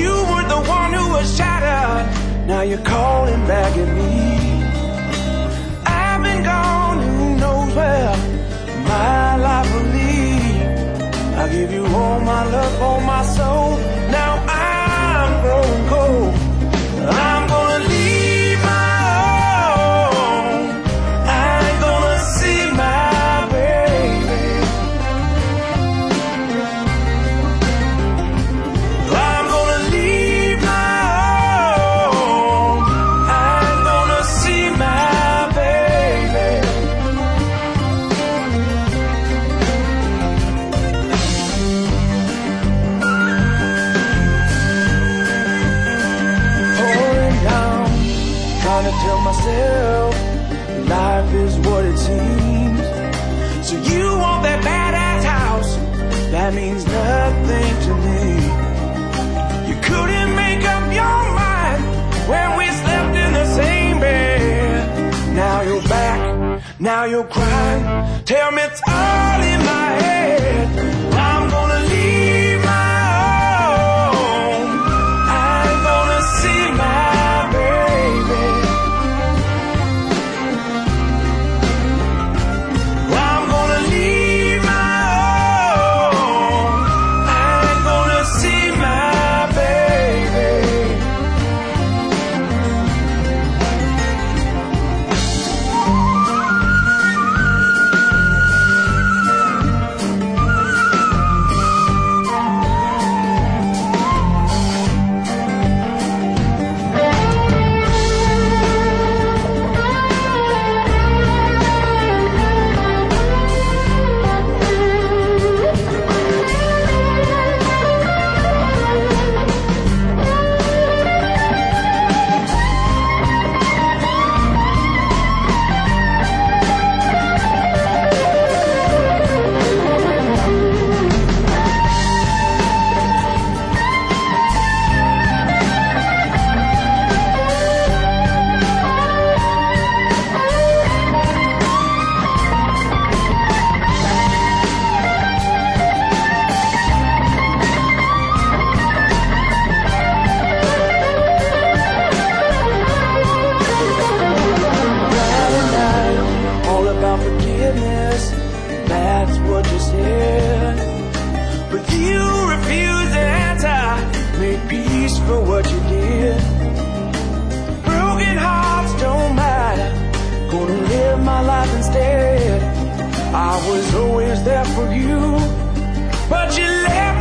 you were the one who was shattered. Now you're calling back at me. I've been gone, who knows where my life will lead. I give you all my love, all my soul. Now I'm growing cold. I'm gonna leave my home. I ain't gonna see my baby. I'm gonna leave my home. I ain't gonna see my baby. Pouring down, trying to tell myself life is what it seems. So you want that badass house, that means nothing to me. You couldn't make up your mind when we slept in the same bed. Now you're back, now you're crying. Tell me it's all in my head. I'm gonna leave my home. I ain't gonna see my baby. I'm gonna leave my home. I ain't gonna see my baby. All about forgiveness, that's what you said. But you refused to answer, make peace for what you did. Broken hearts don't matter, gonna live my life instead. I was always there for you, but you left